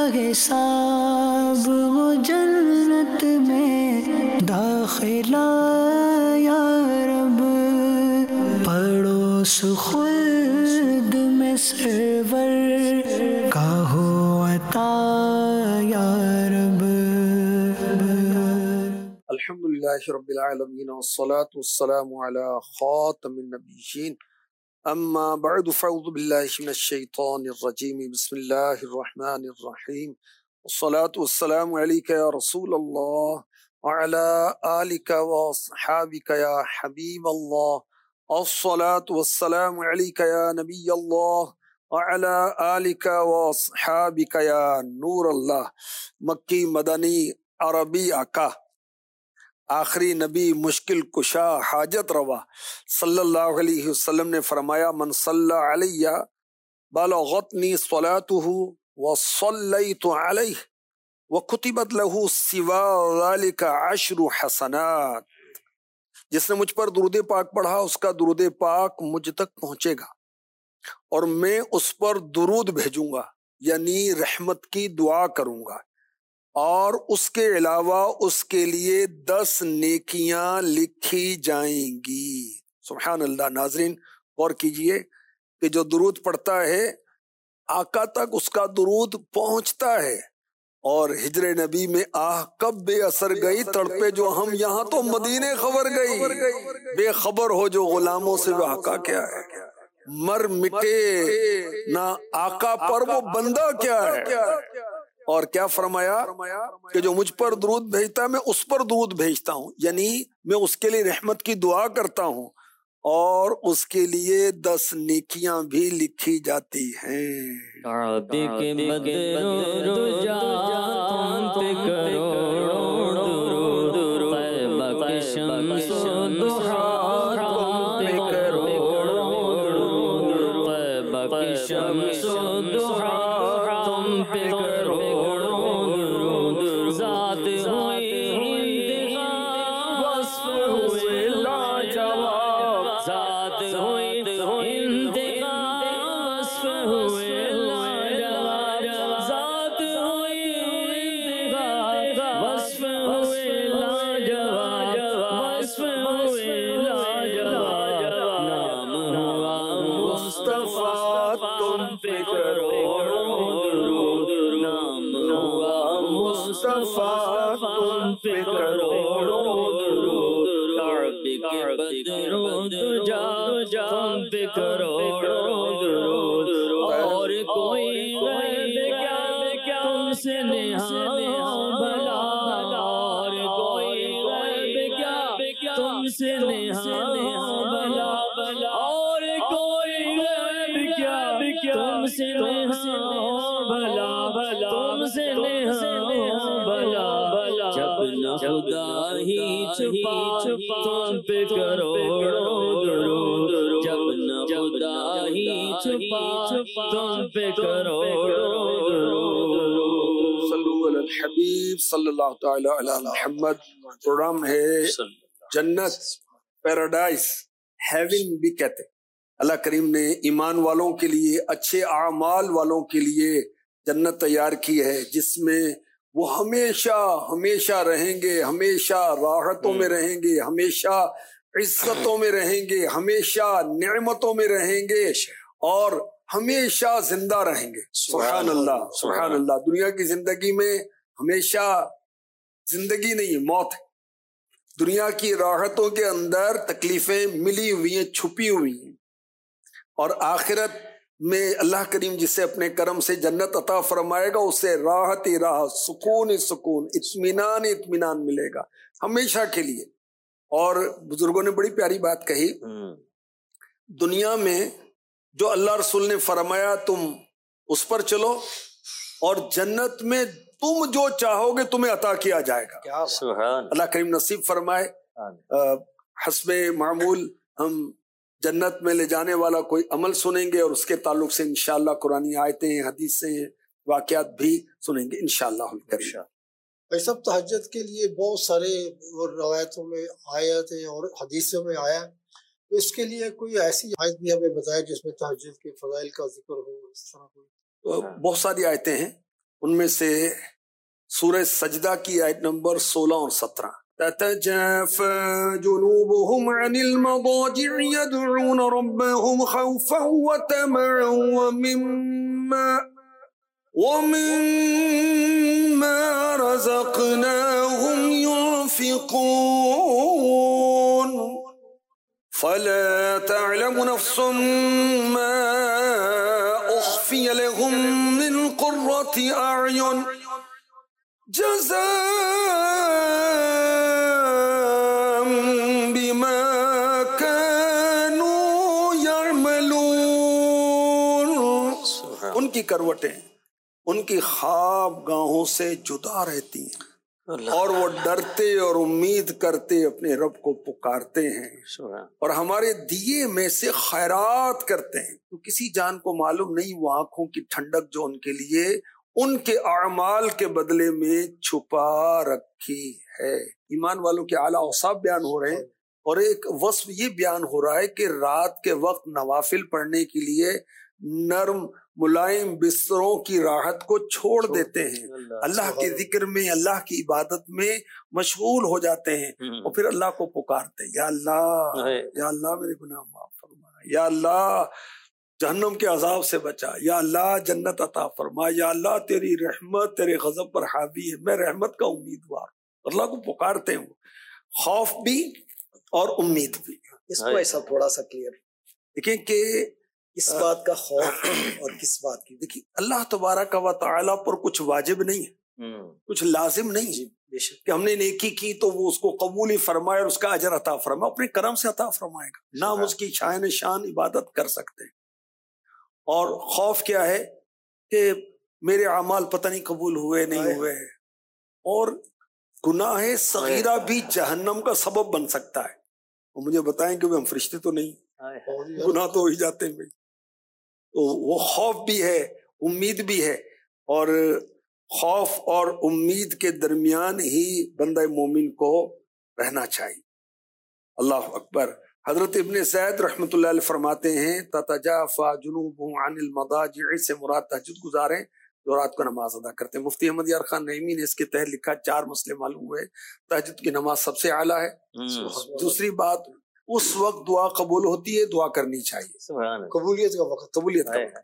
حساب وہ جنت میں داخلہ یا رب، پڑوس خلد میں سرور کا ہو عطا یا رب۔ الحمدللہ رب العالمین والصلاة والسلام علی خاتم النبیین، اما بعد فاعوذ باللہ من الشیطان الرجیم، بسم اللہ الرحمن الرحیم، والصلاة والسلام علیک یا رسول اللہ وعلی آلک واصحابک یا حبیب اللہ، الصلاة والسلام علیک یا نبی اللہ وعلی آلک واصحابک یا نور اللہ۔ مکی مدنی عربی آقا، آخری نبی، مشکل کشا، حاجت روا صلی اللہ علیہ وسلم نے فرمایا، من صلی علیہ بلغتنی صلاته وصلیت علیہ وکتبت له سوا ذلک 10 حسنات۔ جس نے مجھ پر درود پاک پڑھا اس کا درود پاک مجھ تک پہنچے گا اور میں اس پر درود بھیجوں گا، یعنی رحمت کی دعا کروں گا، اور اس کے علاوہ اس کے لیے 10 نیکیاں لکھی جائیں گی۔ سبحان اللہ۔ ناظرین غور کیجئے کہ جو درود پڑھتا ہے آقا تک اس کا درود پہنچتا ہے، اور ہجر نبی میں آہ کب بے اثر گئی تڑپے جو ہم، یہاں تو مدینے خبر گئی، بے خبر ہو جو غلاموں سے وہ آقا کیا ہے، مر مٹے نہ آقا پر وہ بندہ کیا ہے۔ اور کیا فرمایا کہ جو مجھ پر درود بھیجتا ہے میں اس پر درود بھیجتا ہوں، یعنی میں اس کے لیے رحمت کی دعا کرتا ہوں اور اس کے لیے 10 نیکیاں بھی لکھی جاتی ہیں۔ کعبے کے بدر و دجا تم پہ کروڑوں درود، طیبہ کی شمس و ضحیٰ تم پہ کروڑوں درود، طیبہ کی شمس و ضحیٰ تم پہ کروڑوں درود، ذات ہوئی انتہا وصف ہوئے لاجواب، ذات ہوئی انتہا وصف ہوئے لاجواب، ذات ہوئی انتہا وصف ہوئے لاجواب، وصف ہوئے لاجواب، نام ہوا مصطفیٰ تم پہ کروڑوں درود، نام ہوا مصطفیٰ تم پہ کروڑوں درود، کعبے کے بدر و دجا تم پہ کروڑوں درود، اور کوئی غیب کیا تم سے نہاں بھلا، اور کوئی غیب کیا تم سے نہاں بھلا، اور کوئی غیب کیا تم سے نہاں بھلا، تم سے نہاں بھلا، جب نہ خدا ہی چھپا تم پہ کروڑوں درود، جب نہ خدا ہی چھپا تم پہ کروڑوں درود۔ صلو علی الحبیب صلی اللہ تعالی علی محمد۔ پروگرام ہے جنت، پیراڈائز، ہیون بھی کہتے ہیں۔ اللہ کریم نے ایمان والوں کے لیے، اچھے اعمال والوں کے لیے جنت تیار کی ہے، جس میں وہ ہمیشہ ہمیشہ رہیں گے، ہمیشہ راحتوں میں رہیں گے، ہمیشہ عزتوں میں رہیں گے، ہمیشہ نعمتوں میں رہیں گے، اور ہمیشہ زندہ رہیں گے۔ سبحان اللہ، سبحان اللہ۔ دنیا کی زندگی میں ہمیشہ زندگی نہیں ہے، موت ہے۔ دنیا کی راحتوں کے اندر تکلیفیں ملی ہوئی ہیں، چھپی ہوئی ہیں، اور آخرت میں اللہ کریم جسے اپنے کرم سے جنت عطا فرمائے گا اسے راحت ہی راحت، سکون ہی سکون، اطمینان ہی اطمینان ملے گا ہمیشہ کے لیے۔ اور بزرگوں نے بڑی پیاری بات کہی، دنیا میں جو اللہ رسول نے فرمایا تم اس پر چلو، اور جنت میں تم جو چاہو گے تمہیں عطا کیا جائے گا۔ اللہ کریم نصیب فرمائے۔ حسب معمول ہم جنت میں لے جانے والا کوئی عمل سنیں گے، اور اس کے تعلق سے انشاءاللہ قرآنی آیتیں، حدیثیں، واقعات بھی سنیں گے انشاءاللہ الکریم۔ بھائی صاحب، تہجد کے لیے بہت سارے روایتوں میں آیات ہیں اور حدیثوں میں آیا ہے، تو اس کے لیے کوئی ایسی آیت بھی ہمیں بتائے جس میں تہجد کے فضائل کا ذکر ہو، اس طرح کوئی؟ بہت ساری آیتیں ہیں، ان میں سے سورہ سجدہ کی آیت نمبر 16 اور 17، تتجافى جنوبهم عن المضاجع يدعون ربهم خوفا وطمعا ومما رزقناهم ينفقون فلا تعلم نفس ما أخفي لهم من قرة أعين جزاء بما كانوا يعملون۔ ان کی کروٹیں ان کی خواب گاہوں سے جدا رہتی ہیں اور وہ ڈرتے اور امید کرتے اپنے رب کو پکارتے ہیں اور ہمارے دیے میں سے خیرات کرتے ہیں۔ تو کسی جان کو معلوم نہیں وہ آنکھوں کی ٹھنڈک جو ان کے لیے ان کے اعمال کے بدلے میں چھپا رکھی ہے۔ ایمان والوں کے اعلیٰ اوصاف بیان ہو رہے ہیں اور ایک وصف یہ بیان ہو رہا ہے کہ رات کے وقت نوافل پڑھنے کے لیے نرم ملائم بستروں کی راحت کو چھوڑ دیتے ہیں، اللہ کے ذکر میں اللہ کی عبادت میں مشغول ہو جاتے ہیں اور پھر اللہ کو پکارتے ہیں، یا اللہ میرے گناہ معاف فرما، یا اللہ جہنم کے عذاب سے بچا، یا اللہ جنت عطا فرما، یا اللہ تیری رحمت تیرے غضب پر حاوی ہے، میں رحمت کا امیدوار۔ اللہ کو پکارتے ہیں، خوف بھی اور امید بھی۔ اس کو ایسا تھوڑا سا کلیئر دیکھیں کہ کس بات کا خوف اور کس بات کی؟ دیکھیے اللہ تبارک و تعالیٰ پر کچھ واجب نہیں ہے، کچھ لازم نہیں ہے کہ ہم نے نیکی کی تو وہ اس کو قبول ہی فرمائے اور اس کا اجر عطا فرمائے، اپنے کرم سے عطا فرمائے گا، نہ ہم اس کی شان عبادت کر سکتے ہیں۔ اور خوف کیا ہے کہ میرے اعمال پتہ نہیں قبول ہوئے نہیں ہوئے، اور گناہ صغیرہ بھی جہنم کا سبب بن سکتا ہے۔ اور مجھے بتائیں کہ ہم فرشتے تو نہیں، گناہ تو ہو ہی جاتے ہیں بھائی۔ تو وہ خوف بھی ہے امید بھی ہے، اور خوف اور امید کے درمیان ہی بندہ مومن کو رہنا چاہیے۔ اللہ اکبر۔ حضرت ابن زید رحمۃ اللہ علیہ فرماتے ہیں تتجافى جنوبهم عن المضاجع سے مراد تہجد گزار ہیں جو رات کو نماز ادا کرتے ہیں۔ مفتی احمد یار خان نعیمی نے اس کے تحت لکھا 4 مسئلے معلوم ہوئے۔ تہجد کی نماز سب سے اعلیٰ ہے۔ دوسری بات، اس وقت دعا قبول ہوتی ہے، دعا کرنی چاہیے، قبولیت کا وقت، قبولیت کا وقت۔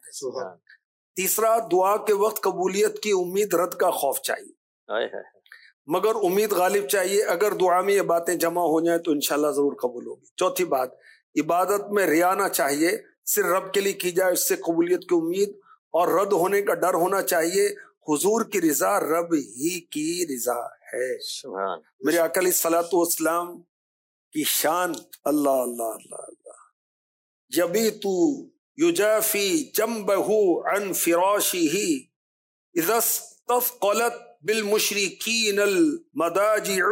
تیسرا، دعا کے وقت قبولیت کی امید رد کا خوف چاہیے، مگر امید غالب چاہیے۔ اگر دعا میں یہ باتیں جمع ہو جائیں تو انشاءاللہ ضرور قبول ہوگی۔ چوتھی بات، عبادت میں ریا نہ چاہیے، صرف رب کے لیے کی جائے، اس سے قبولیت کی امید اور رد ہونے کا ڈر ہونا چاہیے۔ حضور کی رضا رب ہی کی رضا ہے۔ میرے آقا علیہ الصلوۃ والسلام کی شان، اللہ اللہ اللہ اللہ، یبیتُ یجافی جنبہ عن فراشہ اذا استثقلت بالمشرکین المضاجع۔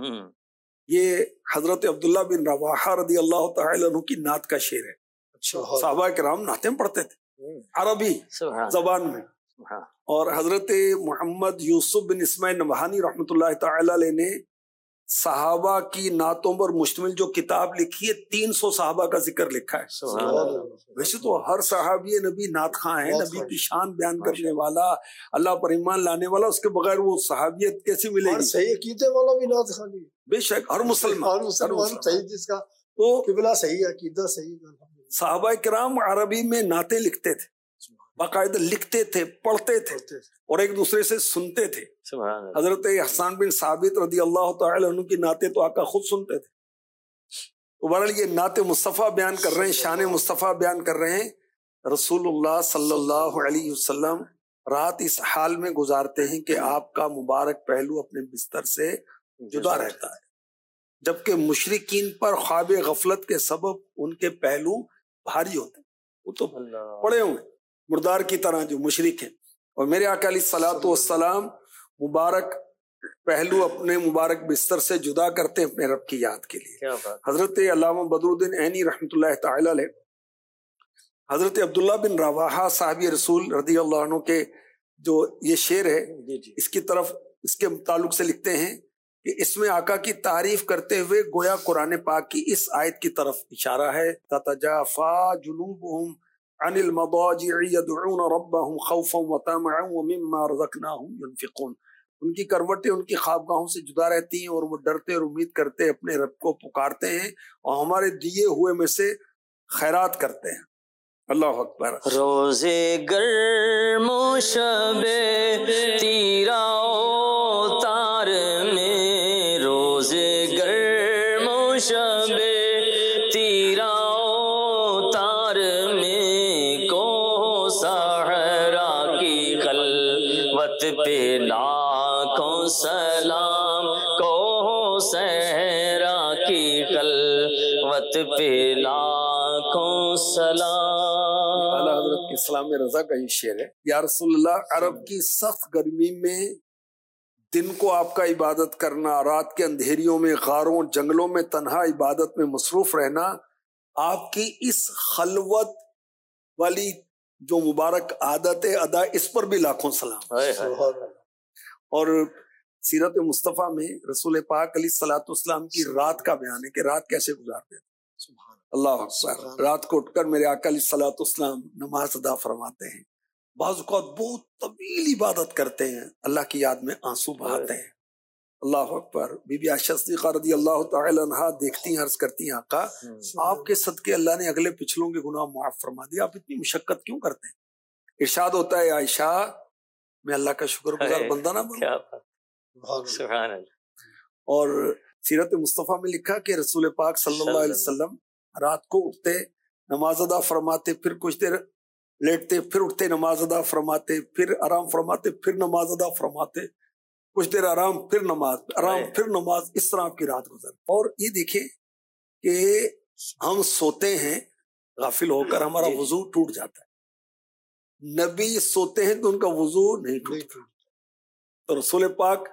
یہ حضرت عبداللہ بن رواحہ رضی اللہ تعالی عنہ کی نعت کا شعر ہے۔ صحابہ کرام نعتیں پڑھتے تھے عربی زبان میں، اور حضرت محمد یوسف بن اسماعیل نبہانی رحمۃ اللہ تعالی علیہ نے صحابہ کی نعتوں پر مشتمل جو کتاب لکھی ہے 300 صحابہ کا ذکر لکھا ہے۔ ویسے تو ہر صحابی نبی نعت خواں ہے، نبی کی شان بیان کرنے والا، اللہ پر ایمان لانے والا، اس کے بغیر وہ صحابیت کیسی ملے گی؟ صحیح عقیدے والا بھی نعت خواں ہے، بے شک ہر مسلمان صحیح، جس کا تو قبلہ صحیح، عقیدہ صحیح۔ صحابہ کرام عربی میں نعتیں لکھتے تھے، باقاعدہ لکھتے تھے، پڑھتے تھے اور ایک دوسرے سے سنتے تھے۔ حضرت حسان بن ثابت رضی اللہ تعالی عنہ کی نعتیں تو آقا خود سنتے تھے۔ تو بہرحال یہ نعت مصطفیٰ بیان کر رہے ہیں، شان مصطفیٰ بیان کر رہے ہیں۔ رسول اللہ صلی اللہ علیہ وسلم رات اس حال میں گزارتے ہیں کہ آپ کا مبارک پہلو اپنے بستر سے جدا رہتا ہے، جبکہ مشرکین پر خواب غفلت کے سبب ان کے پہلو بھاری ہوتے ہیں۔ وہ تو پڑے ہوئے مردار کی طرح جو مشرک ہیں، اور میرے آقا علیہ الصلوۃ والسلام مبارک پہلو اپنے مبارک بستر سے جدا کرتے ہیں اپنے رب کی یاد کے لیے۔ حضرت علامہ بدر الدین عینی رحمۃ اللہ تعالی علیہ حضرت عبداللہ بن رواحہ صحابی رسول رضی اللہ عنہ کے جو یہ شعر ہے اس کی طرف اس کے تعلق سے لکھتے ہیں کہ اس میں آقا کی تعریف کرتے ہوئے گویا قرآن پاک کی اس آیت کی طرف اشارہ ہے، تتجافى جنوبهم عن المضاجع يدعون ربهم خوفا وطمعا ومما رزقناهم ينفقون. ان کی کروٹیں ان کی خوابگاہوں سے جدا رہتی ہیں اور وہ ڈرتے اور امید کرتے اپنے رب کو پکارتے ہیں اور ہمارے دیے ہوئے میں سے خیرات کرتے ہیں. اللہ اکبر. روزے گرم و شب تیرا تار میں، روزے گرم و شب تیرا تار میں، کو صحرا کی خلوت پہ لاکھوں سلام، کو صحرا کی خلوت پہ لاکھوں سلام. اعلیٰ حضرت کی اسلام رضا کا یہ شعر ہے. یا رسول اللہ، عرب کی سخت گرمی میں دن کو آپ کا عبادت کرنا، رات کے اندھیریوں میں غاروں جنگلوں میں تنہا عبادت میں مصروف رہنا، آپ کی اس خلوت والی جو مبارک عادت ادا، اس پر بھی لاکھوں سلام. اور سیرت مصطفیٰ میں رسول پاک علیہ الصلوۃ والسلام کی رات کا بیان ہے کہ رات کیسے گزارتے تھے. اللہ اکبر. رات کو اٹھ کر میرے آقا علیہ الصلوۃ والسلام نماز ادا فرماتے ہیں. بعض اوقات بہت طویل عبادت کرتے ہیں، اللہ کی یاد میں آنسو بہاتے ہیں. اللہ اکبر. بی بی عائشہ صدیقہ رضی اللہ تعالی عنہا دیکھتی ہیں، عرض کرتی ہیں آقا آپ کے صدقے اللہ نے اگلے پچھلوں کے گناہ معاف فرما دیا، آپ اتنی مشقت کیوں کرتے ہیں؟ ارشاد ہوتا ہے عائشہ میں اللہ کا شکر گزار بندہ نہ بنوں. سبحان اللہ. اور سیرت مصطفیٰ میں لکھا کہ رسول پاک صلی اللہ علیہ وسلم رات کو اٹھتے نماز ادا فرماتے، پھر کچھ دیر لیٹتے، پھر اٹھتے نماز ادا فرماتے، پھر آرام فرماتے، پھر نماز ادا فرماتے، کچھ دیر آرام، پھر نماز، آرام پھر نماز. اس طرح آپ کی رات گزر. اور یہ دیکھیں کہ ہم سوتے ہیں غافل ہو کر، ہمارا وضو ٹوٹ جاتا ہے. نبی سوتے ہیں تو ان کا وضو نہیں ٹوٹتا، تو رسول پاک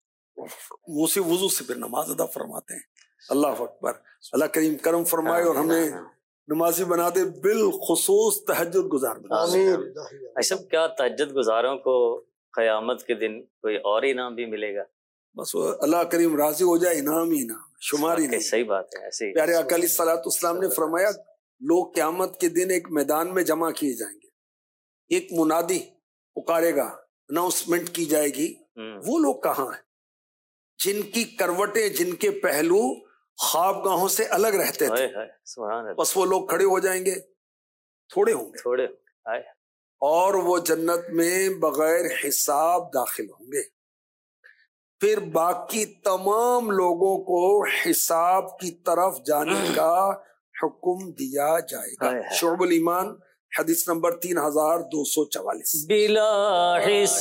اسی وضو سے پھر نماز ادا فرماتے ہیں. اللہ اکبر. اللہ کریم کرم فرمائے اور ہمیں نمازی بنا دے، بالخصوص تہجد گزار بنا دے. ایسا کیا تہجد گزاروں کو قیامت کے دن کوئی اور انعام بھی ملے گا؟ بس اللہ کریم راضی ہو جائے، انعام ہی انعام، شماری نہیں. صحیح بات ہے. ایسے پیارے آقا علیہ الصلوۃ والسلام نے فرمایا لوگ قیامت کے دن ایک میدان میں جمع کیے جائیں گے، ایک منادی پکارے گا، اناؤنسمنٹ کی جائے گی. وہ لوگ کہاں ہیں جن کی کروٹیں، جن کے پہلو خواب گاہوں سے الگ رہتے تھے؟ بس وہ لوگ کھڑے ہو جائیں گے، تھوڑے ہوں گے، اور وہ جنت میں بغیر حساب داخل ہوں گے. پھر باقی تمام لوگوں کو حساب کی طرف جانے کا حکم دیا جائے گا. شعب الایمان حدیث نمبر 3244. بلا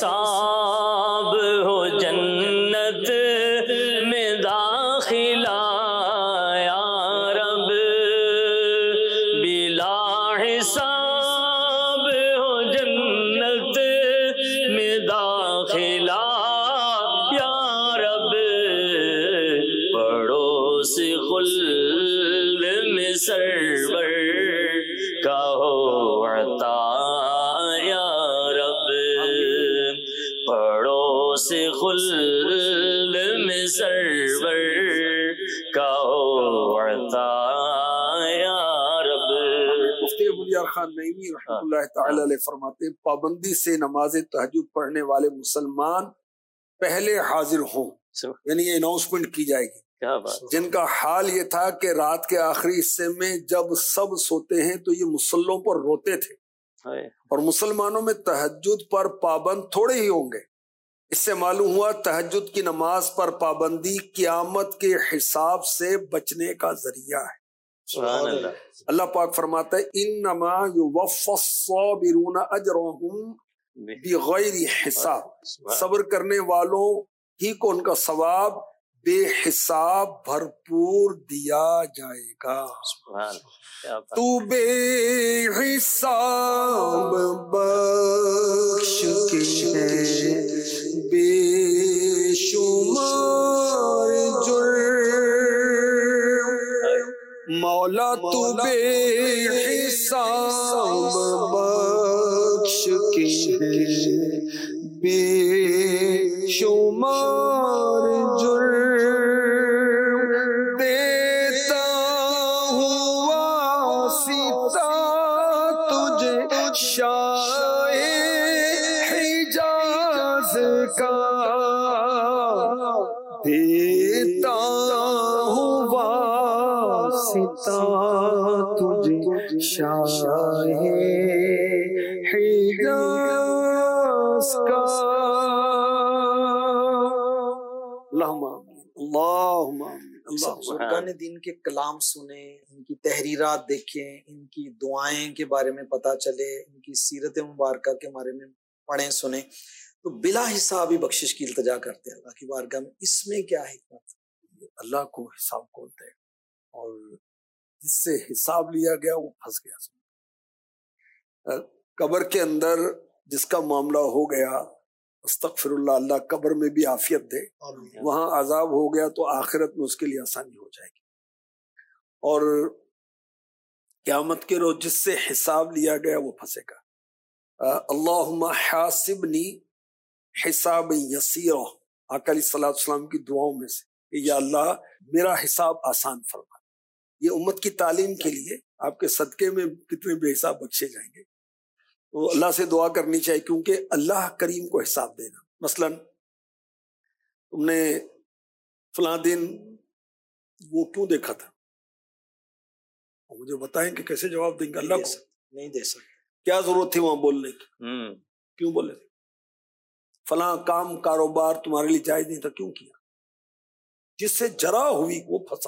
حساب ہو جنت میں داخلہ یا رب، بلا حساب ہو جنت میں داخلہ یا رب، پڑوس خلد میں سرور کا ہو عطا یا رب، پڑوس خلد میں سرور کا ہو عطا یا رب. مفتی ابوالجار خان نعیمی رحمۃ اللہ تعالی علیہ فرماتے ہیں پابندی سے نماز تہجد پڑھنے والے مسلمان پہلے حاضر ہوں، یعنی یہ اناؤنسمنٹ کی جائے گی. جن کا حال یہ تھا کہ رات کے آخری حصے میں جب سب سوتے ہیں تو یہ مصلوں پر روتے تھے، اور مسلمانوں میں تہجد پر پابند تھوڑے ہی ہوں گے. اس سے معلوم ہوا تہجد کی نماز پر پابندی قیامت کے حساب سے بچنے کا ذریعہ ہے. سبحان اللہ. اللہ پاک فرماتا ہے انما یوفی الصابرون اجرهم بغیر حساب، صبر کرنے والوں ہی کو ان کا ثواب بے حساب بھرپور دیا جائے گا. تو بے حساب بخش کے بے شمار جرم، مولا تو بے حساب بخش کے بے شمار جرم، دیتا ہوا ستا تجھے کا دیتا ہوں واسطہ تجھے شاہ حجاز کا. اللہم آمین اللہم آمین. بزرگان دین کے کلام سنیں، ان کی تحریرات دیکھیں، ان کی دعائیں کے بارے میں پتہ چلے، ان کی سیرت مبارکہ کے بارے میں پڑھیں سنیں، تو بلا حساب ہی بخشش کی التجا کرتے ہیں اللہ کی بارگاہ میں. اس میں کیا حکمت؟ اللہ کو حساب کھولتے ہیں، اور جس سے حساب لیا گیا وہ پھنس گیا. قبر کے اندر جس کا معاملہ ہو گیا، استغفر اللہ، اللہ قبر میں بھی عافیت دے. وہاں عذاب ہو گیا تو آخرت میں اس کے لیے آسانی ہو جائے گی. اور قیامت کے روز جس سے حساب لیا گیا وہ پھنسے گا. اللہم حاسبنی حساب یسیرا، آقا علیہ الصلوۃ والسلام کی دعاؤں میں سے کہ یا اللہ میرا حساب آسان فرما. یہ امت کی تعلیم کے لیے آپ کے صدقے میں کتنے بے حساب بخشے جائیں گے. تو اللہ سے دعا کرنی چاہیے، کیونکہ اللہ کریم کو حساب دینا. مثلا تم نے فلاں دن وہ کیوں دیکھا تھا، مجھے بتائیں کہ کیسے جواب دیں گے اللہ کو؟ نہیں دے سکتے. کیا ضرورت تھی وہاں بولنے کی؟ کیوں بولے تھے؟ فلاں کام کاروبار تمہارے لیے جائز نہیں تھا، کیوں کیا؟ جس سے جرا ہوئی وہ پھنسا.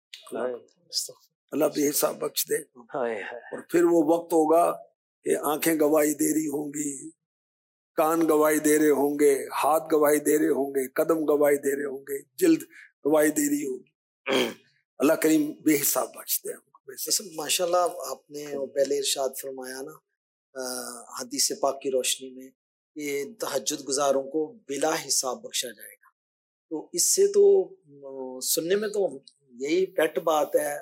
اللہ بے حساب بخش دے. اور پھر وہ وقت ہوگا کہ آنکھیں گواہی دے رہی ہوں گی، کان گواہی دے رہے ہوں گے، ہاتھ گواہی دے رہے ہوں گے، قدم گواہی دے رہے ہوں گے، جلد گواہی دے رہی ہوگی. اللہ کریم بے حساب بخش دے. ماشاء اللہ آپ نے پہلے ارشاد فرمایا نا حدیث پاک کی روشنی میں کہ تہجد گزاروں کو بلا حساب بخشا جائے گا. تو اس سے تو سننے میں تو یہی پیٹ بات ہے،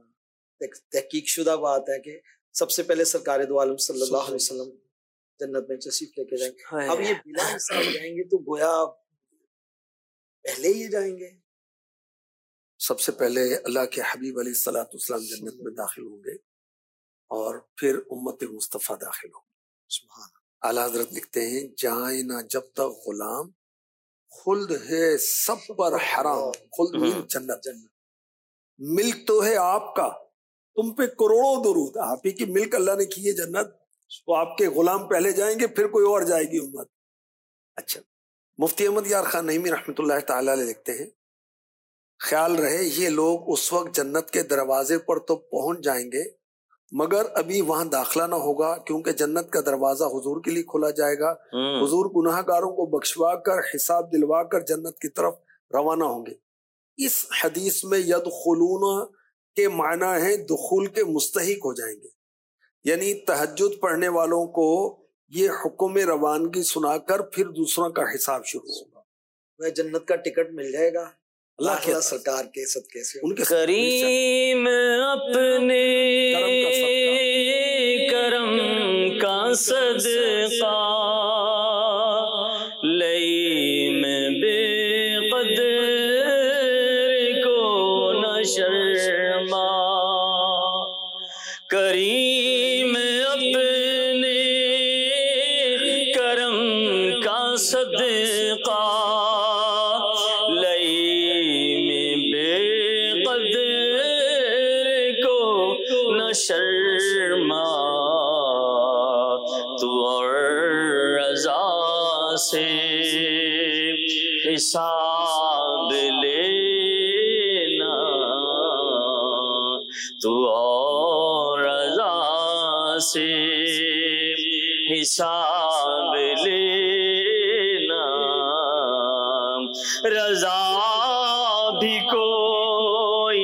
تحقیق شدہ بات ہے کہ سب سے پہلے سرکار دو عالم صلی اللہ علیہ وسلم جنت میں تشریف لے کے جائیں گے. اب یہ بلا حساب جائیں گے تو گویا پہلے ہی جائیں گے. سب سے پہلے اللہ کے حبیب علیہ الصلوۃ والسلام جنت میں داخل ہوں گے اور پھر امت مصطفیٰ داخل ہوں گے. سبحان اعلیٰ حضرت لکھتے ہیں جائیں نہ جب تک غلام، خلد ہے سب پر حرام. خلد جنت. ملک تو ہے آپ کا، تم پہ کروڑوں درود. آپ ہی کی ملک اللہ نے کی ہے جنت، تو آپ کے غلام پہلے جائیں گے پھر کوئی اور جائے گی امت. اچھا، مفتی احمد یار خان نعیمی رحمۃ اللہ تعالی علیہ لکھتے ہیں خیال رہے یہ لوگ اس وقت جنت کے دروازے پر تو پہنچ جائیں گے مگر ابھی وہاں داخلہ نہ ہوگا، کیونکہ جنت کا دروازہ حضور کے لیے کھولا جائے گا. حضور گناہ گاروں کو بخشوا کر حساب دلوا کر جنت کی طرف روانہ ہوں گے. اس حدیث میں یدخلون کے معنی ہیں دخول کے مستحق ہو جائیں گے، یعنی تہجد پڑھنے والوں کو یہ حکم روانگی سنا کر پھر دوسروں کا حساب شروع ہوگا. جنت کا ٹکٹ مل جائے گا اللہ کے سرکار کے صدقے سے. ان کے کریم اپنے کرم کا صدقہ لئی میں بے قدر کو نہ شرما. کریم اپنے کرم کا صدقہ شرما. تو اور رضا سے حساب لینا، تو اور رضا سے حساب لینا. رضا بھی کوئی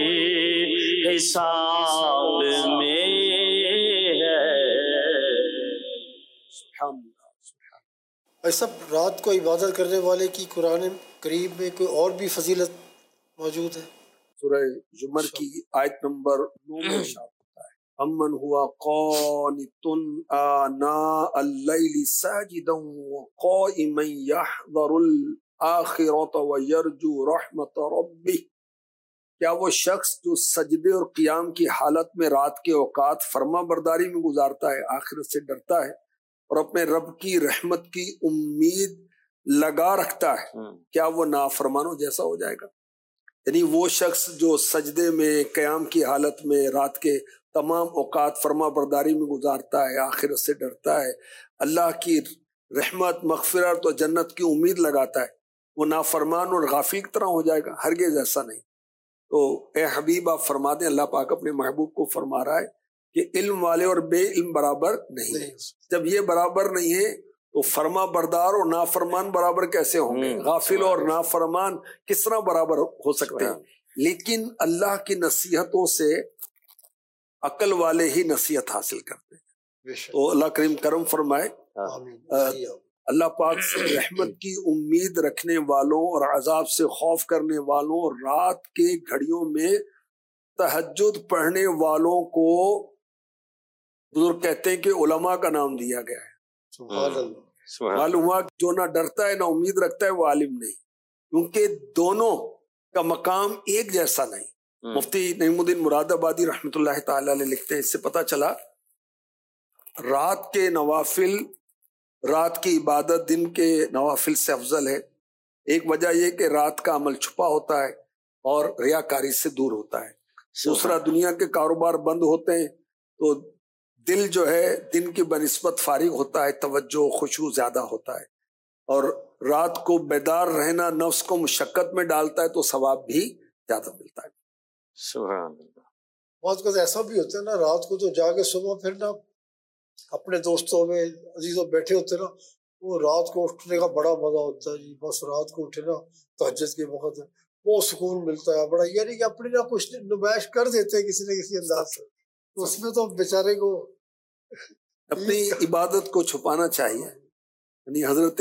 حساب میں ہے. ایسا رات کو عبادت کرنے والے کی قرآن کریم میں کوئی اور بھی فضیلت موجود ہے؟ سورہ زمر کی آیت نمبر 9 میں ارشاد ہوتا ہے امن ہوا قانت آناء اللیل ساجدا وقائما یحذر الآخرۃ ویرجو رحمت ربہ. کیا وہ شخص جو سجدے اور قیام کی حالت میں رات کے اوقات فرما برداری میں گزارتا ہے، آخرت سے ڈرتا ہے اور اپنے رب کی رحمت کی امید لگا رکھتا ہے کیا وہ نافرمانوں جیسا ہو جائے گا؟ یعنی وہ شخص جو سجدے میں قیام کی حالت میں رات کے تمام اوقات فرما برداری میں گزارتا ہے، آخرت سے ڈرتا ہے، اللہ کی رحمت مغفرت اور جنت کی امید لگاتا ہے، وہ نافرمان اور غافل کی طرح ہو جائے گا؟ ہرگز ایسا نہیں۔ تو اے حبیب آپ فرما دیں، اللہ پاک اپنے محبوب کو فرما رہا ہے کہ علم والے اور بے علم برابر نہیں۔ جب یہ برابر نہیں ہے تو فرما بردار اور نافرمان برابر کیسے ہوں گے؟ غافل اور نافرمان کس طرح برابر ہو سکتے ہیں؟ لیکن اللہ کی نصیحتوں سے عقل والے ہی نصیحت حاصل کرتے ہیں۔ تو اللہ کریم کرم فرمائے، اللہ پاک سے رحمت کی امید رکھنے والوں اور عذاب سے خوف کرنے والوں اور رات کے گھڑیوں میں تہجد پڑھنے والوں کو بزرگ کہتے ہیں کہ علماء کا نام دیا گیا ہے۔ سبحان اللہ۔ معلوم ہوا جو نہ ڈرتا ہے نہ امید رکھتا ہے وہ عالم نہیں، کیونکہ دونوں کا مقام ایک جیسا نہیں۔ مفتی نعیم الدین مراد آبادی رحمۃ اللہ تعالی علیہ لکھتے ہیں، اس سے پتہ چلا رات کے نوافل، رات کی عبادت دن کے نوافل سے افضل ہے۔ ایک وجہ یہ کہ رات کا عمل چھپا ہوتا ہے اور ریاکاری سے دور ہوتا ہے۔ دوسرا، دنیا کے کاروبار بند ہوتے ہیں تو دل جو ہے دن کی بنسبت فارغ ہوتا ہے، توجہ خشوع زیادہ ہوتا ہے، اور رات کو بیدار رہنا نفس کو مشقت میں ڈالتا ہے تو ثواب بھی زیادہ ملتا ہے۔ سبحان اللہ۔ بعض اوقات ایسا بھی ہوتا ہے نا، رات کو تو جا کے صبح پھر نا اپنے دوستوں میں عزیزوں بیٹھے ہوتے نا، وہ رات کو اٹھنے کا بڑا مزہ ہوتا ہے جی، بس رات کو اٹھے نا تہجد کے وقت بہت سکون ملتا ہے بڑا، یعنی کہ اپنی نا کچھ نمائش کر دیتے ہیں کسی نہ کسی انداز سے، تو اس میں تو بیچارے کو اپنی عبادت کو چھپانا چاہیے۔ یعنی حضرت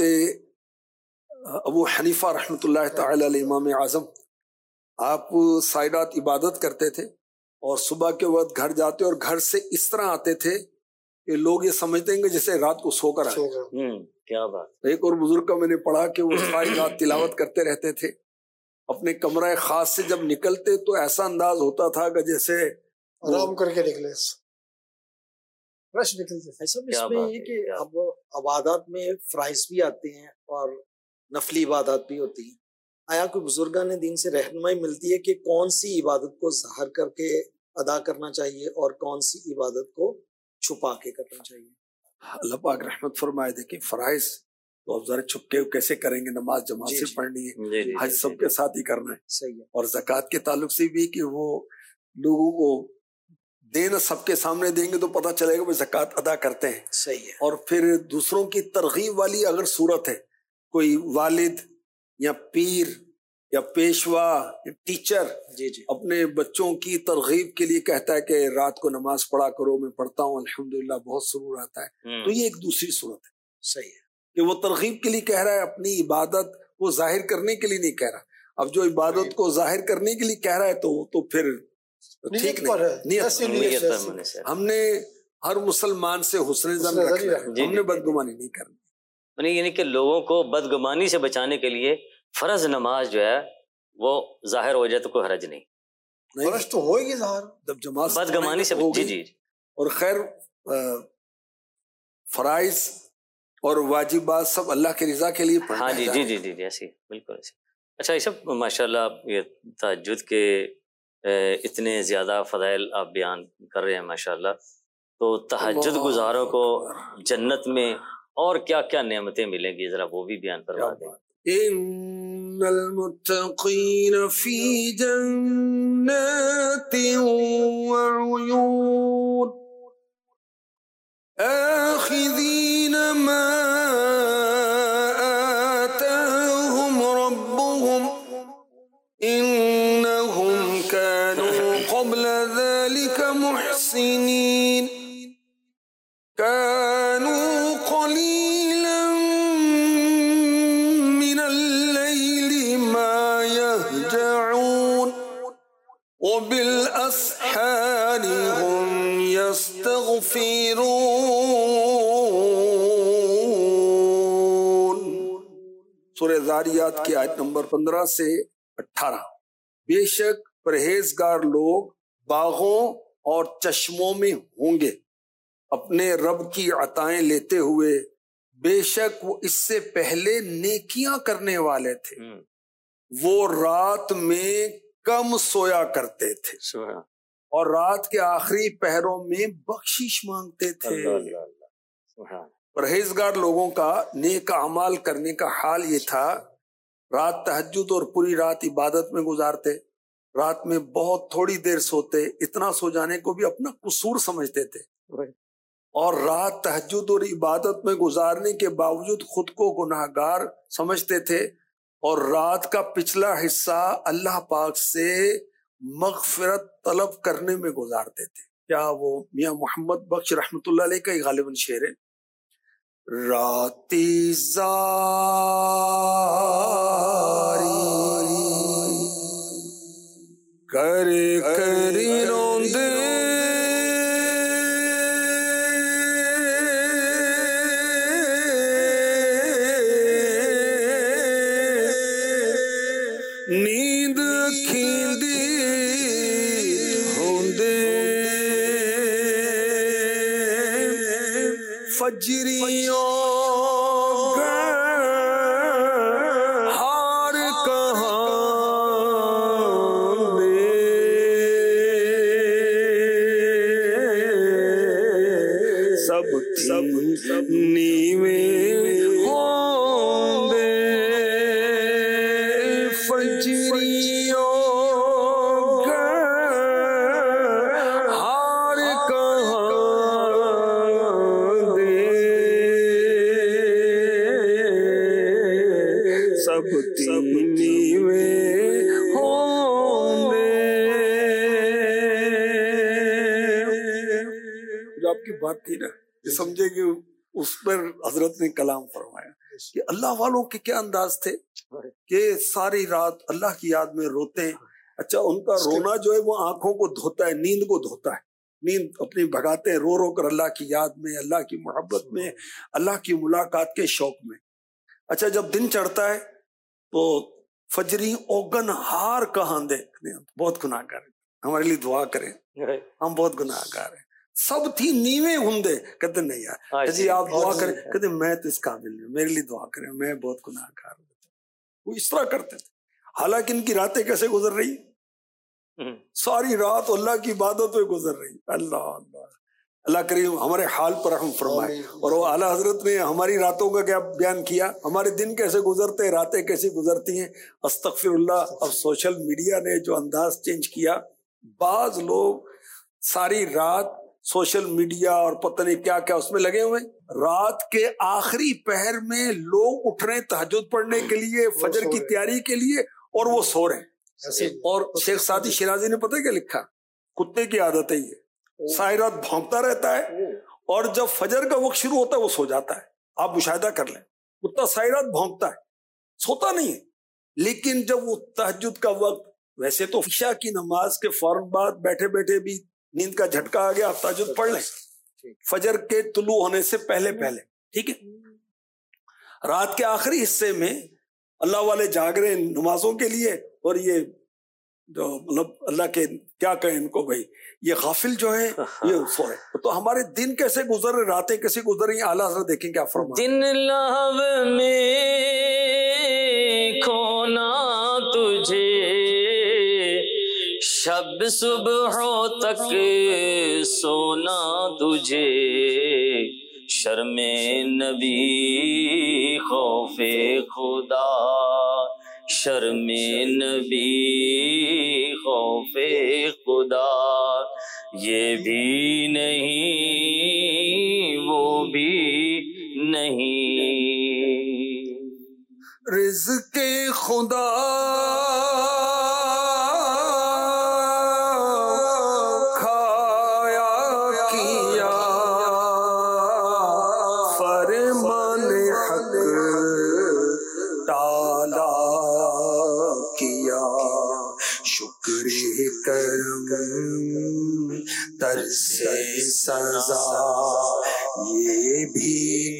ابو حنیفہ رحمۃ اللہ تعالی علیہ امام اعظم، آپ سائیدات عبادت کرتے تھے اور صبح کے وقت گھر جاتے اور گھر سے اس طرح آتے تھے کہ لوگ یہ سمجھتے ہیں کہ جیسے رات کو سو کر آئے۔ کیا بات۔ ایک اور بزرگ کا میں نے پڑھا کہ وہ ساری رات تلاوت کرتے رہتے تھے، اپنے کمرہ خاص سے جب نکلتے تو ایسا انداز ہوتا تھا کہ جیسے آرام کر کے نکلے، فرش نکلتے۔ ایسا بھی اس میں یہ کہ اب عبادات میں فرائض بھی آتے ہیں اور نفلی عبادات بھی ہوتی ہیں۔ آیا کوئی بزرگان دین سے رہنمائی ملتی ہے کہ کون سی عبادت کو ظاہر کر کے ادا کرنا چاہیے اور کون سی عبادت کو چھپا کے کرنا چاہیے؟ اللہ پاک رحمت فرمائے، دیکھیں فرائض تو اب ذرا چھپ کے کیسے کریں گے، نماز جماعت سے پڑھنی ہے، حج سب کے ساتھ ہی کرنا ہے، صحیح ہے۔ اور زکوٰۃ کے تعلق سے بھی کہ وہ لوگوں کو دینا سب کے سامنے دیں گے تو پتہ چلے گا وہ زکوٰۃ ادا کرتے ہیں، صحیح ہے۔ اور پھر دوسروں کی ترغیب والی اگر صورت ہے، کوئی والد یا پیر یا پیشوا یا ٹیچر جی جی اپنے بچوں کی ترغیب کے لیے کہتا ہے کہ رات کو نماز پڑھا کرو، میں پڑھتا ہوں الحمدللہ بہت سرور آتا ہے، تو یہ ایک دوسری صورت ہے صحیح ہے کہ وہ ترغیب کے لیے کہہ رہا ہے، اپنی عبادت کو ظاہر کرنے کے لیے نہیں کہہ رہا۔ اب جو عبادت کو ظاہر کرنے کے لیے کہہ رہا ہے تو پھر ٹھیک نہیں، نیت ہم نے ہر مسلمان سے حسن ظن رکھنا ہے، ہم نے بدگمانی نہیں کرنی۔ یعنی کہ لوگوں کو بدگمانی سے بچانے کے لیے فرض نماز جو ہے وہ ظاہر ہو جائے تو کوئی حرج نہیں، فرض تو ہوئے گی ظاہر جب جماعت بدگمانی سے ہوگی۔ جی۔ اور خیر فرائض اور واجبات سب اللہ کی رضا کے لیے پڑھنا ہاں جی ایسی بالکل ایسی۔ اچھا یہ سب ماشاءاللہ یہ تہجد کے اتنے زیادہ فضائل آپ بیان کر رہے ہیں ماشاءاللہ، تو تہجد گزاروں کو جنت میں اور کیا کیا نعمتیں ملیں گی، ذرا وہ بھی بیان فرما دیں۔ ان المتقین فی جنات وعیون آخذین ما آتاہم ربهم انہم کانوا قبل ذلك محسنین كانوا قليلا من الليل ما يهجعون وبالأسحار هم يستغفرون۔ سورہ ذاریات کی آیت نمبر 15 سے 18۔ بے شک پرہیزگار لوگ باغوں اور چشموں میں ہوں گے، اپنے رب کی عطائیں لیتے ہوئے بے شک وہ اس سے پہلے نیکیاں کرنے والے تھے، وہ رات میں کم سویا کرتے تھے اور رات کے آخری پہروں میں بخشش مانگتے تھے۔ پرہیزگار لوگوں کا نیک اعمال کرنے کا حال یہ تھا، رات تہجد اور پوری رات عبادت میں گزارتے، رات میں بہت تھوڑی دیر سوتے، اتنا سو جانے کو بھی اپنا قصور سمجھتے تھے، اور رات تہجد اور عبادت میں گزارنے کے باوجود خود کو گناہگار سمجھتے تھے، اور رات کا پچھلا حصہ اللہ پاک سے مغفرت طلب کرنے میں گزارتے تھے۔ کیا وہ میاں محمد بخش رحمۃ اللہ علیہ کا ہی غالباً شعر ہے، راتی زاری کرے کری روندے نیند کھیندی ہوندے فجریوں ہار کہاں دے سب نیویں ہوندے فجریوں ہار کہاں دے سب نیویں ہوندے۔ جو آپ کی بات تھی نا، یہ سمجھے کہ اس پر حضرت نے کلام فرمایا کہ اللہ والوں کے کیا انداز تھے کہ ساری رات اللہ کی یاد میں روتے ہیں۔ اچھا، ان کا رونا جو ہے وہ آنکھوں کو دھوتا ہے، نیند کو دھوتا ہے، نیند اپنی بھگاتے ہیں رو رو کر اللہ کی یاد میں، اللہ کی محبت میں، اللہ کی ملاقات کے شوق میں۔ اچھا، جب دن چڑھتا ہے تو فجری اوگن ہار کہاں دے، بہت گناہ گار ہیں، ہمارے لیے دعا کریں، ہم بہت گناہ گار ہیں۔ سب تھی نیویں ہندے، کہتے نہیں یار جی آپ دعا کریں، کہتے میں تو اس قابل نہیں، میرے لیے دعا کریں، میں بہت گناہ گار ہوں۔ وہ اس طرح کرتے تھے، حالانکہ ان کی راتیں کیسے گزر رہی، ساری رات اللہ کی عبادت میں گزر رہی۔ اللہ اللہ اللہ کریم ہمارے حال پر رحم فرمائے۔ اور وہ اعلیٰ حضرت نے ہماری راتوں کا کیا بیان کیا، ہمارے دن کیسے گزرتے، راتیں کیسی گزرتی ہیں۔ استغفر اللہ، اب سوشل میڈیا نے جو انداز چینج کیا، بعض لوگ ساری رات سوشل میڈیا اور پتہ نہیں کیا کیا اس میں لگے ہوئے، رات کے آخری پہر میں لوگ اٹھ رہے ہیں تہجد پڑھنے کے لیے، فجر کی تیاری کے لیے، اور وہ سو رہے ہیں۔ اور شیخ سعدی شیرازی نے پتہ کیا لکھا، کتے کی عادت ہے یہ، ساری رات بھونکتا رہتا ہے اور جب فجر کا وقت شروع ہوتا ہے وہ سو جاتا ہے۔ آپ مشاہدہ کر لیں، کتا ساری رات بھونکتا ہے، سوتا نہیں ہے، لیکن جب وہ تہجد کا وقت، ویسے تو عشاء کی نماز کے فوراً بعد بیٹھے بیٹھے بھی نیند کا جھٹکا آ گیا، آپ تہجد پڑھ لیں فجر کے طلوع ہونے سے پہلے پہلے، ٹھیک ہے۔ رات کے آخری حصے میں اللہ والے جاگ رہے ہیں نمازوں کے لیے، اور یہ جو مطلب اللہ کے کیا کہیں ان کو بھائی، یہ غافل جو ہے یہ سو رہے۔ تو ہمارے دن کیسے گزر رہے، راتیں کیسے گزر رہی ہیں، اعلیٰ حضرت دیکھیں کیا فرمایا، دن لہو میں کھونا تجھے، شب صبح تک سونا تجھے، شرم نبی خوف خدا، شرم نبی خوف خدا، یہ بھی نہیں وہ بھی نہیں، رزق خدا کھایا کیا، فرمان حق ٹالا کیا، شکر کرم طرز سزا یہ بھی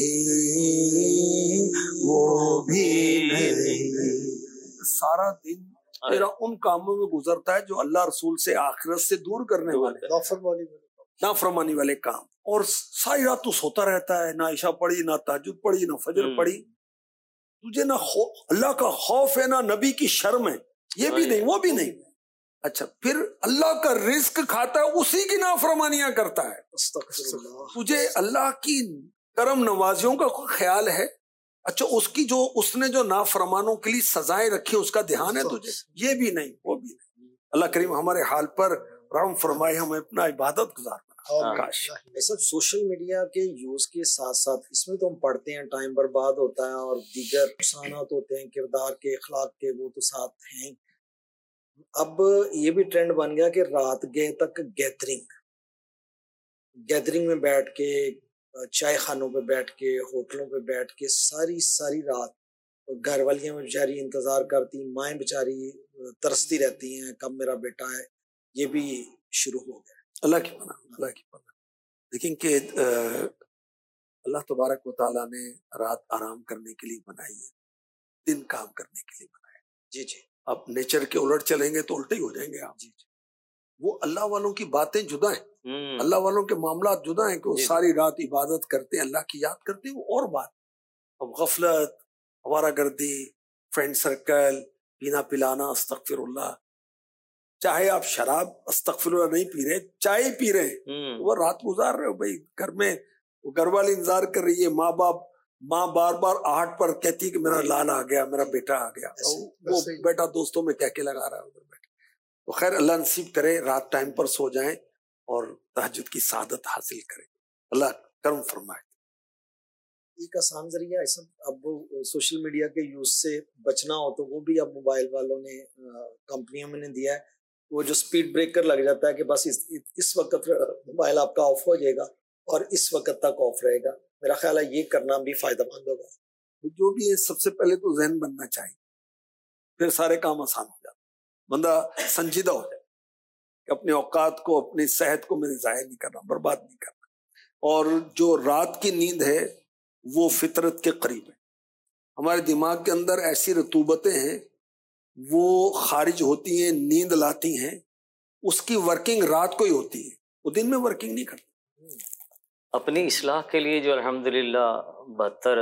نہیں وہ بھی نہیں۔ سارا دن تیرا ان کاموں میں گزرتا ہے جو اللہ رسول سے آخرت سے دور کرنے والے، नाफरमानी वाले काम, और सारी रात तू सोता रहता है, ना इशा पढ़ी, ना तहज्जुद पढ़ी, ना फजर पढ़ी, तुझे ना अल्लाह का खौफ है, ना नबी की शर्म है, ये भी नहीं, वो भी नहीं। अच्छा, फिर अल्लाह का रिस्क खाता है, उसी की नाफरमानियां करता है। तुझे अल्लाह की करम नवाजियों का कोई ख्याल है? अच्छा, उसकी जो उसने जो नाफरमानों के लिए सजाएं रखी उसका ध्यान है तुझे? ये भी नहीं, वो भी नहीं। अल्लाह करीम हमारे हाल पर रहम फरमाए, हमें अपना इबादत गुजार बनाए। सब सोशल मीडिया के यूज के साथ साथ इसमें तो हम पढ़ते हैं टाइम बर्बाद होता है और दीगर नुकसानात होते हैं किरदार के, अखलाक के, वो तो साथ हैं। अब ये भी ट्रेंड बन गया कि रात गए तक गैदरिंग में बैठ के, चाय खानों पे बैठ के, होटलों पे बैठ के सारी रात, घर वालियां बेचारी इंतजार करती, माएँ बेचारी तरसती रहती हैं कब मेरा बेटा है। ये भी शुरू हो गया। अल्लाह की पनाह। लेकिन कि अल्लाह तबारक व तआला ने रात आराम करने के लिए बनाई है, दिन काम करने के लिए बनाया। जी। अब नेचर के उलट चलेंगे तो उल्टे ही हो जाएंगे आप। जी। वो अल्लाह वालों की बातें जुदा हैं, अल्लाह वालों के मामला जुदा हैं कि वो सारी रात इबादत करते हैं, अल्लाह की याद करते हैं, वो और बात। अब गफलत, आवारागर्दी, फ्रेंड सर्कल, पीना पिलाना, अस्तगफिरुल्लाह, चाहे आप शराब अस्तगफिरुल्लाह नहीं पी रहे, चाय पी रहे हैं, वो रात गुजार रहे हो भाई घर में, वो घर वाली इंतजार कर रही है, माँ बार बार आहट पर कहती कि मेरा लाल आ गया, मेरा बेटा आ गया, वो बेटा दोस्तों में कह के लगा रहा है उधर बैठे। तो खैर अल्लाह नसीब करे रात टाइम पर सो जाएं और तहज्जुद की सादत हासिल करें, अल्लाह करम फरमाए। एक आसान जरिया है सब। अब सोशल मीडिया के यूज से बचना हो तो वो भी अब मोबाइल वालों ने, कंपनियों में ने दिया है, वो जो स्पीड ब्रेकर लग जाता है कि बस इस वक्त मोबाइल आपका ऑफ हो जाएगा और इस वक्त तक ऑफ रहेगा। मेरा ख्याल है ये करना भी फायदेमंद होगा। जो भी है सबसे पहले तो ज़हन बनना चाहिए, फिर सारे काम आसान हो जाते, बंदा संजीदा हो जाए कि अपने औकात को, अपनी सेहत को मेरे ज़ाया नहीं करना, बर्बाद नहीं करना। और जो रात की नींद है वो फितरत के करीब है। हमारे दिमाग के अंदर ऐसी रतूबतें हैं वो खारिज होती हैं, नींद लाती हैं, उसकी वर्किंग रात को ही होती है, वो दिन में वर्किंग नहीं करती। अपनी इस्लाह के लिए जो अल्हम्दुलिल्लाह 72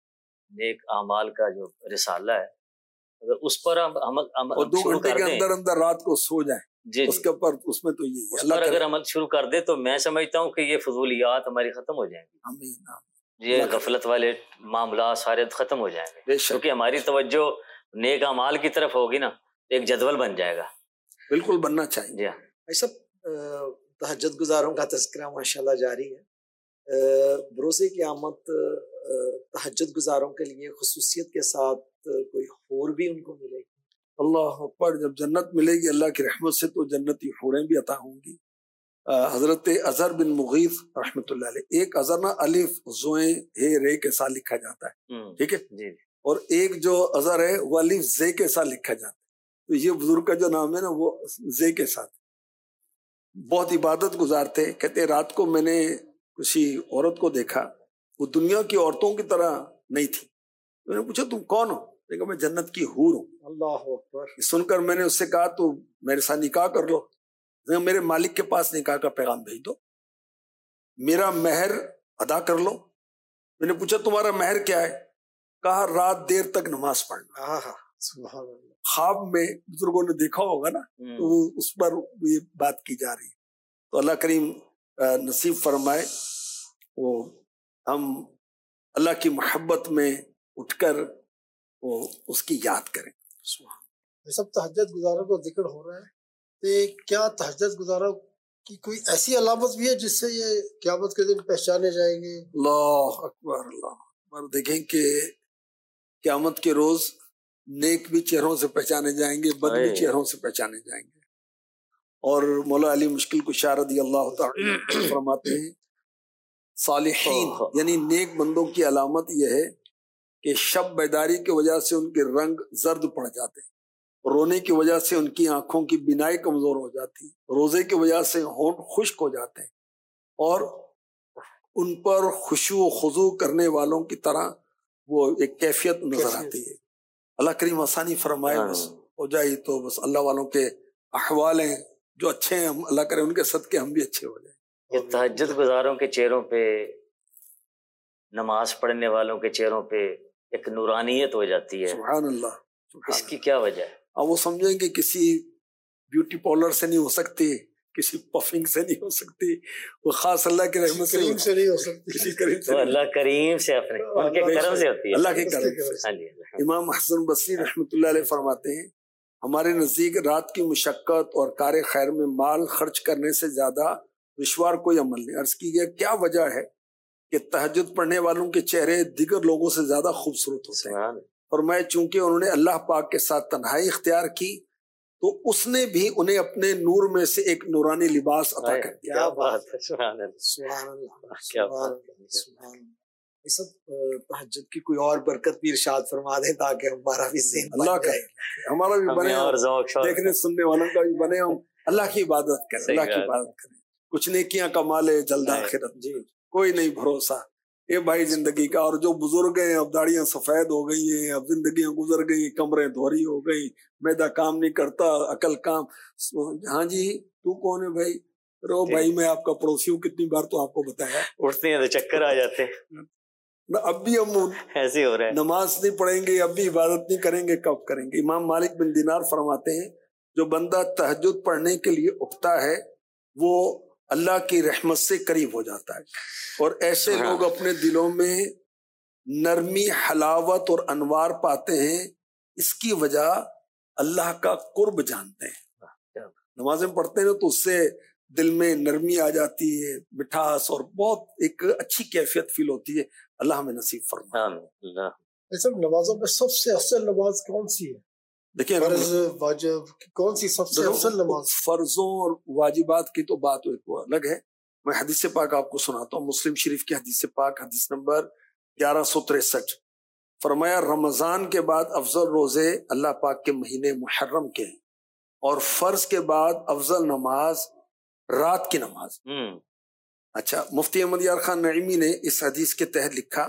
नेक आमाल का जो रिसाला है, अगर उस पर हम 2 घंटे के अंदर अंदर रात को सो जाए जी, उसके ऊपर, उसमें तो ये उस पर अगर अमल शुरू कर दे तो मैं समझता हूँ कि ये फजूलियात हमारी खत्म हो जाएंगी। आमीन। ये गफलत वाले मामला सारे खत्म हो जाएंगे, क्योंकि हमारी तवज्जो नेक अमाल की तरफ होगी ना, एक जदवल बन जाएगा। बिल्कुल बनना चाहिए। जी हाँ, ऐसा तहज्जुद गुजारों का तज़किरा माशाल्लाह जारी है। बरोज़े क़यामत तहज्जुद गुजारों के लिए खुसूसियत के साथ कोई हूर भी उनको मिलेगी। अल्लाह अकबर। जब जन्नत मिलेगी अल्लाह की रहमत से तो जन्नती हूरें भी अता होंगी। हजरत अजहर बिन मुगीथ रहमतुल्लाह अलैह, एक अजहर ना अलिफ ज़ोए हे रे के साथ लिखा जाता है, ठीक है जी, और एक जो अजहर है वो अलिफ जे के साथ लिखा जाता है। तो ये बुजुर्ग का जो नाम है ना वो जे के साथ। बहुत इबादत गुजारते, कहते रात को मैंने किसी औरत को देखा, वो दुनिया की औरतों की तरह नहीं थी। मैंने पूछा तुम कौन हो? देखा मैं जन्नत की हूर हूँ। अल्लाह अकबर। सुनकर मैंने उससे कहा तो मेरे साथ निकाह कर लो, मेरे मालिक के पास निकाह का पैगाम भेज दो, मेरा महर अदा कर लो। मैंने पूछा तुम्हारा महर क्या है? कहा रात देर तक नमाज पढ़ना। ख्वाब में बुजुर्गों ने देखा होगा ना, तो उस पर ये बात की जा रही है। तो अल्लाह करीम नसीब फरमाए वो हम अल्लाह की मोहब्बत में उठकर वो उसकी याद करें। ये सब तहज्जुद गुजारों का जिक्र हो रहा है, तो क्या तहज्जुद गुजारों की कोई ऐसी अलामत भी है जिससे ये क़यामत के दिन पहचाने जाएंगे? अल्लाह अकबर, अल्लाह अकबर। देखें कि क़यामत के रोज नेक भी चेहरों से पहचाने जाएंगे, बद भी चेहरों से पहचाने जाएंगे। और मौला अली मुश्किल कुशा रज़ियल्लाहु तआला फरमाते हैं सालिहीन यानी नेक बंदों की अलामत यह है कि शब बेदारी की वजह से उनके रंग जर्द पड़ जाते, रोने की वजह से उनकी आंखों की बिनाई कमजोर हो जाती, रोजे की वजह से होंठ खुश्क हो जाते हैं और उन पर खुशू खुजू करने वालों की तरह वो एक कैफियत नजर आती है। अल्लाह करीम आसानी फरमाए, बस हो जाए तो बस अल्लाह वालों के अहवाल हैं जो अच्छे हैं, हम अल्लाह करे उनके सदके हम भी अच्छे हो जाए। کہ تہجد گزاروں کے چہروں پہ، نماز پڑھنے والوں کے چہروں پہ ایک نورانیت ہو جاتی ہے. سبحان اللہ. اس کی کیا وجہ ہے؟ اب وہ سمجھیں کہ کسی بیوٹی پارلر سے نہیں ہو سکتی، کسی پفنگ سے نہیں ہو سکتی، وہ خاص اللہ کی رحمت کریم سے نہیں ہو سکتی، کسی کریم سے تو اللہ کریم سے اپنے ان کے کرم سے ہوتی ہے. اللہ کے کرم سے. ہاں جی. امام حسن بصری رحمۃ اللہ علیہ فرماتے ہیں ہمارے نزدیک رات کی مشقت اور کار خیر میں مال خرچ کرنے سے زیادہ دشوار کوئی عمل نہیں. عرض کی گئی کیا وجہ ہے کہ تہجد پڑھنے والوں کے چہرے دیگر لوگوں سے زیادہ خوبصورت ہوتے ہیں. فرمایا چونکہ انہوں نے اللہ پاک کے ساتھ تنہائی اختیار کی تو اس نے بھی انہیں اپنے نور میں سے ایک نورانی لباس عطا کر دیا. کیا بات ہے. سبحان اللہ. سبحان اللہ. کیا بات ہے. سبحان اللہ. یہ سب تہجد کی کوئی اور برکت بھی ارشاد فرما دیں تاکہ ہمارا بھی ذہن اللہ بن کا جائے. ہمارا بھی بنے، اور ذوق شوق دیکھنے سننے والوں کا بھی بنے، ہم اللہ کی عبادت کریں، صحیح اللہ کی بات. عبادت کریں. کچھ نیکیاں کما لے جلد آخرت، جی کوئی نہیں بھروسہ یہ بھائی زندگی کا. اور جو بزرگ ہیں اب داڑیاں سفید ہو گئی ہیں، اب زندگیاں گزر گئی، کمریں دھوری ہو گئی، میدا کام نہیں کرتا، عقل کام. ہاں جی تو کون ہے بھائی؟ رو بھائی میں آپ کا پڑوسی ہوں، کتنی بار تو آپ کو بتایا. اٹھتے ہیں تو چکر آ جاتے ہیں. اب بھی ہم ایسے ہو رہا ہے. نماز نہیں پڑھیں گے، اب بھی عبادت نہیں کریں گے، کب کریں گے؟ امام مالک بن دینار فرماتے ہیں جو بندہ تہجد پڑھنے کے لیے اٹھتا ہے وہ اللہ کی رحمت سے قریب ہو جاتا ہے. اور ایسے لوگ اپنے دلوں میں نرمی، حلاوت اور انوار پاتے ہیں. اس کی وجہ اللہ کا قرب جانتے ہیں. نمازیں پڑھتے ہیں تو اس سے دل میں نرمی آ جاتی ہے، مٹھاس، اور بہت ایک اچھی کیفیت فیل ہوتی ہے. اللہ ہمیں نصیب فرمائے. اللہ. یہ سب نمازوں میں سب سے افضل نماز کون سی ہے؟ دیکھیں فرض واجب کون سی سب سے افضل نماز؟ فرضوں اور واجبات کی تو بات الگ ہے. میں حدیث پاک آپ کو سناتا ہوں. مسلم شریف کی حدیث پاک، حدیث نمبر 1163. فرمایا رمضان کے بعد افضل روزے اللہ پاک کے مہینے محرم کے ہیں، اور فرض کے بعد افضل نماز رات کی نماز. اچھا، مفتی احمد یار خان نعیمی نے اس حدیث کے تحت لکھا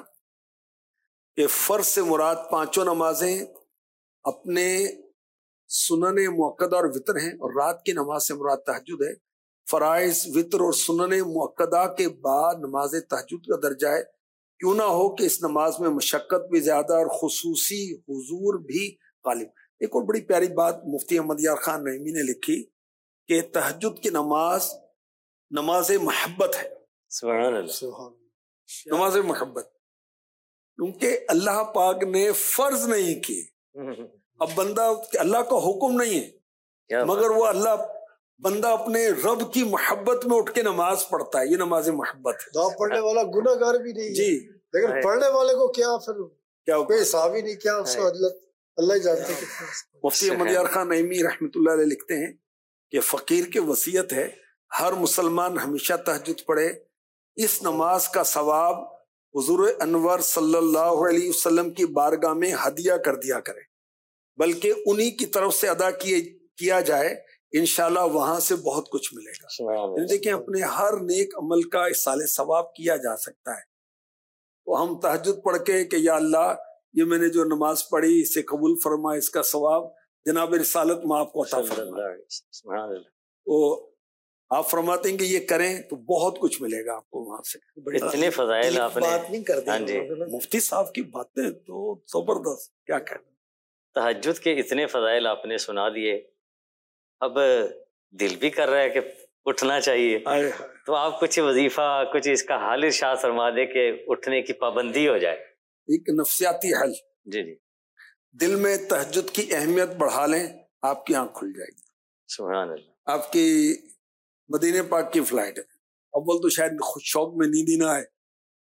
کہ فرض سے مراد 5 نمازیں اپنے سنن مؤکدہ اور وطر ہیں، اور رات کی نماز سے مراد تہجد ہے. فرائض، وطر اور سنن مؤکدہ کے بعد نماز تہجد کا درجہ ہے. کیوں نہ ہو کہ اس نماز میں مشقت بھی زیادہ اور خصوصی حضور بھی غالب. ایک اور بڑی پیاری بات مفتی احمد یار خان نعیمی نے لکھی کہ تہجد کی نماز نماز محبت ہے. سبحان اللہ. نماز محبت، کیونکہ اللہ پاک نے فرض نہیں کی. اب بندہ، اللہ کا حکم نہیں ہے مگر وہ اللہ بندہ اپنے رب کی محبت میں اٹھ کے نماز پڑھتا ہے. یہ نماز محبت ہے. دعا پڑھنے والا گناہ گار بھی نہیں جی، لیکن پڑھنے والے کو کیا پھر کیا کوئی حساب ہی نہیں، کیا اس کو اللہ ہی جانتے. مفتی احمد یار خان نعیمی رحمۃ اللہ علیہ لکھتے ہیں کہ فقیر کی وصیت ہے ہر مسلمان ہمیشہ تہجد پڑھے. اس نماز کا ثواب حضور انور صلی اللہ علیہ وسلم کی بارگاہ میں ہدیہ کر دیا کرے، بلکہ انہی کی طرف سے ادا کیا جائے، انشاءاللہ وہاں سے بہت کچھ ملے گا. دیکھیں اپنے ہر نیک عمل کا اصالہ ثواب کیا جا سکتا ہے. تو ہم تہجد پڑھ کے کہ یا اللہ یہ میں نے جو نماز پڑھی اسے قبول فرما، اس کا ثواب جناب رسالت میں آپ کو عطا فرما. تو آپ فرماتے ہیں کہ یہ کریں تو بہت کچھ ملے گا آپ کو وہاں سے. اتنے فضائل آپ نے بات نہیں کرتے. ہاں جی. مفتی صاحب کی باتیں تو زبردست، کیا کہنا. تہجد کے اتنے فضائل آپ نے سنا دیے، اب دل بھی کر رہا ہے کہ اٹھنا چاہیے. تو آپ کچھ وظیفہ، کچھ اس کا حل ارشاد فرما دے کہ اٹھنے کی پابندی ہو جائے. ایک نفسیاتی حل. جی جی. دل میں تہجد کی اہمیت بڑھا لیں، آپ کی آنکھ کھل جائے گی. سبحان اللہ. آپ کی مدینہ پاک کی فلائٹ ہے، اول تو شاید شوق میں نیند ہی نہ آئے،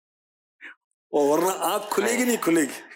اور ورنہ آنکھ کھلے گی نہیں کھلے گی،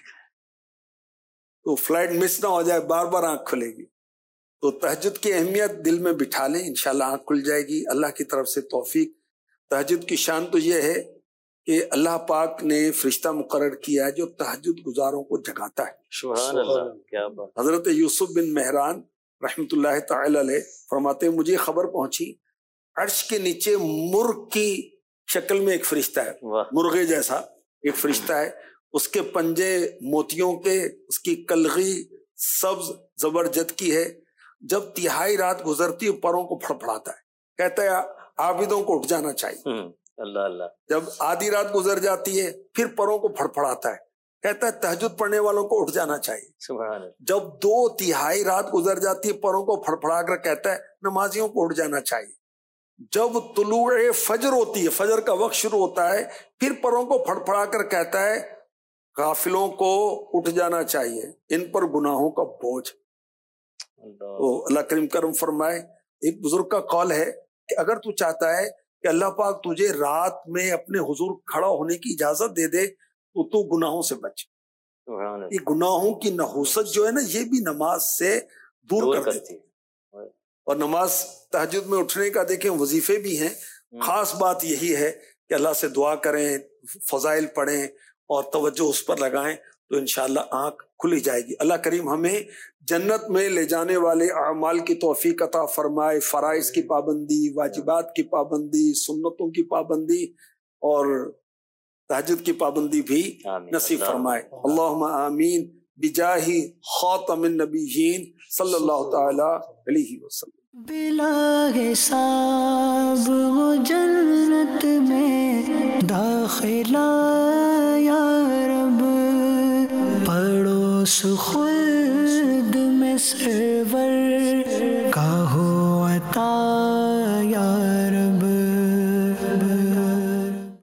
تو فلائٹ مس نہ ہو جائے، بار بار آنکھ کھلے گی. تو تہجد کی اہمیت دل میں بٹھا لیں، انشاءاللہ آنکھ کھل جائے گی اللہ کی طرف سے توفیق. تہجد کی شان تو یہ ہے کہ اللہ پاک نے فرشتہ مقرر کیا ہے جو تہجد گزاروں کو جگاتا ہے. سبحان اللہ. کیا بات. حضرت یوسف بن مہران رحمت اللہ تعالی علیہ فرماتے ہیں مجھے خبر پہنچی عرش کے نیچے مرغ کی شکل میں ایک فرشتہ ہے، مرغے جیسا ایک فرشتہ ہے، اس کے پنجے موتیوں کے، اس کی کلغی سبز زبرجد کی ہے. جب تہائی رات گزرتی پروں کو پھڑپڑاتا ہے، کہتا ہے आबिदों को उठ जाना चाहिए। अल्लाह अल्लाह। जब आधी रात गुजर जाती है फिर परों को फड़फड़ाता है, कहता है तहज्जुद पढ़ने वालों को उठ जाना चाहिए। सुभान अल्लाह। जब 2/3 रात गुजर जाती है परों को फड़फड़ा कर कहता है नमाजियों को उठ जाना चाहिए। जब तुलूए फजर होती है, फजर का वक्त शुरू होता है, फिर परों को फड़फड़ा कर कहता है गाफिलों को उठ जाना चाहिए, इन पर गुनाहों का बोझ। अल्लाह करीम करम फरमाए। एक बुजुर्ग का कॉल है कि अगर तू चाहता है कि अल्लाह पाक तुझे रात में अपने हुजूर खड़ा होने की इजाजत दे दे तो तू गुनाहों से बच। ये गुनाहों की नहुसत जो है ना, ये भी नमाज से दूर कर देती है। और नमाज तहज्जुद में उठने का देखें वजीफे भी हैं। खास बात यही है कि अल्लाह से दुआ करें, फजाइल पढ़ें और तवज्जो उस पर लगाएं तो इंशाअल्लाह आंख खुली जाएगी। अल्लाह करीम हमें जन्नत में ले जाने वाले अमाल की तौफीक अता फरमाए। फराइज की पाबंदी, वाजिबात की पाबंदी, सुन्नतों की पाबंदी और तहज्जुद की पाबंदी भी नसीब फरमाए। अल्लाहुम्मा आमीन बिजाही खातमिन नबिय्यीन सल्लल्लाहु तआला अलैहि वसल्लम। बिला हिसाब वो जन्नत में दाखिला या रब, पढ़ो सुख